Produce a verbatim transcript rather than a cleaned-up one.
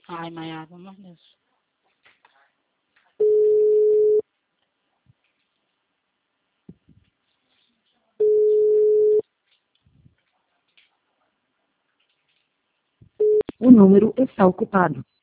Ai, Maiara, pelo amor de Deus. O número está ocupado.